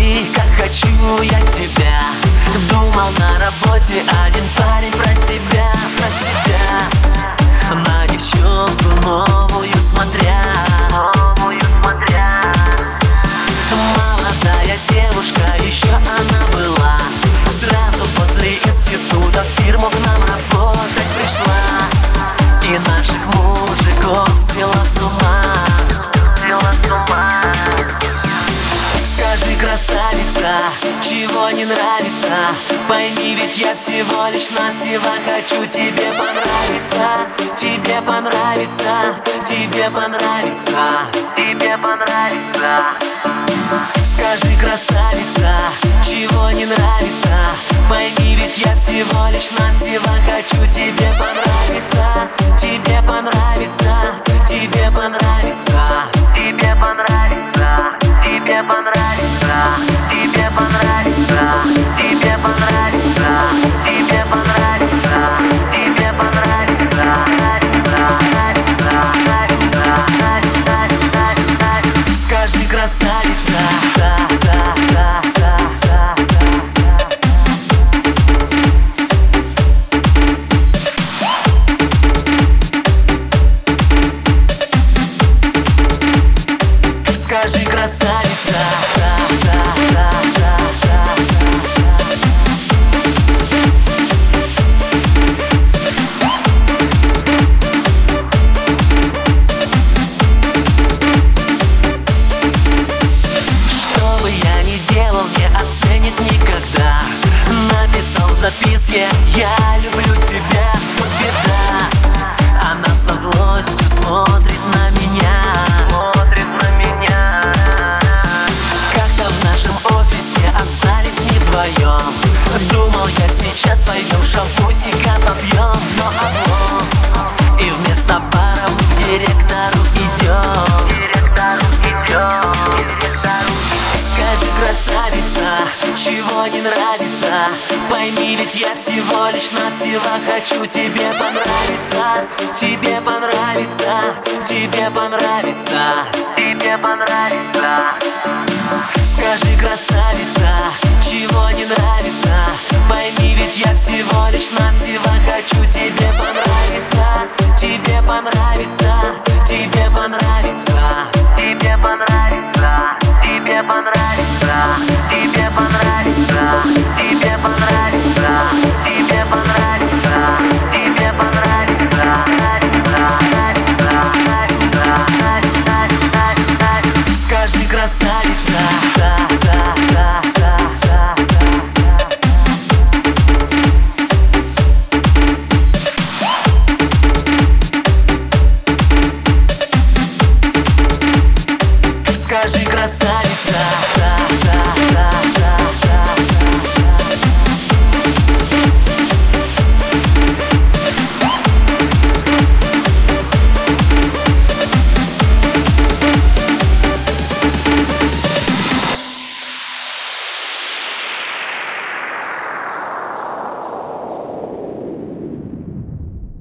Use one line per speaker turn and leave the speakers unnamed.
Посмотри, как хочу я тебя. Думал на работе один парень про себя, на девчонку новую смотря. Молодая девушка, еще она была. Сразу после института в фирму к нам работать пришла. И наших мужиков свела с ума. Скажи, красавица, чего не нравится? Пойми, ведь я всего лишь навсего хочу тебе понравиться. Тебе понравится, тебе понравится, тебе понравится. Скажи, красавица, чего не нравится? Пойми, ведь я всего лишь навсего хочу тебе понравиться. Тебе понравится, тебе понравится, тебе понравится, тебе понравится, тебе понравится, тебе понравится, тебе понравится, тебе понравится. Скажи, красавица. Скажи, красавица. Что бы я ни делал, не оценит никогда. Написал в записке: я люблю тебя, вот беда. Она со злостью смотрит на меня. Остались не вдвоем. Думал, я сейчас пойдем шампусика попьем, но облом. И вместо бара мы к директору идем. Скажи, красавица, чего не нравится? Пойми, ведь я всего лишь навсего хочу тебе понравиться. Тебе понравится, тебе понравится, тебе понравится. Скажи, красавица, чего не нравится? Пойми, ведь я всего лишь навсего хочу тебе понравиться. Тебе понравится, тебе понравится.